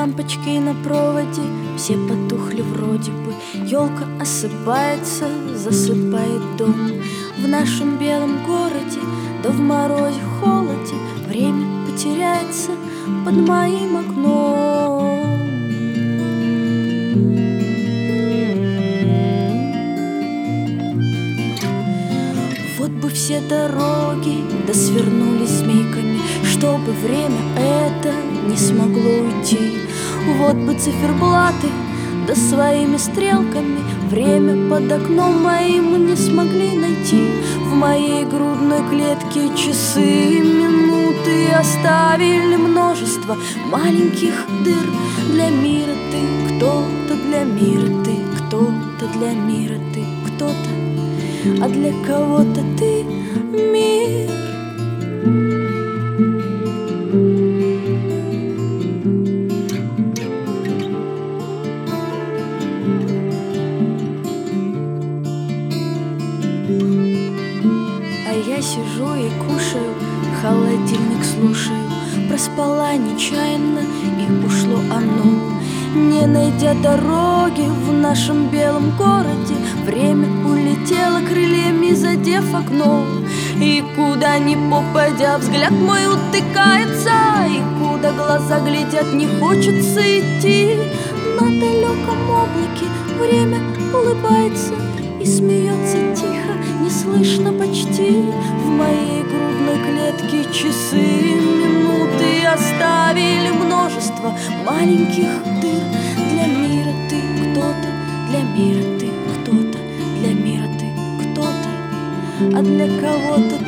лампочки на проводе все потухли вроде бы. Елка осыпается, засыпает дом. В нашем белом городе, да в морозе, холоде время потеряется под моим окном. Вот бы все дороги да свернулись змейками, чтобы время это не смогло уйти. Вот бы циферблаты да своими стрелками время под окном моим не смогли найти. В моей грудной клетке часы, минуты оставили множество маленьких дыр. Для мира ты кто-то, для мира ты кто-то, для мира ты кто-то, а для кого-то ты мир. А я сижу и кушаю, холодильник слушаю. Проспала нечаянно, и ушло оно. Не найдя дороги в нашем белом городе, время улетело крыльями, задев окно. И куда ни попадя, взгляд мой утыкается, и куда глаза глядят, не хочется идти. На далеком облаке время улыбается и смеется тихо, не слышно почти. В моей грудной клетке часы, минуты оставили множество маленьких дыр. Для мира ты кто-то, для мира ты кто-то, для мира ты кто-то, а для кого-то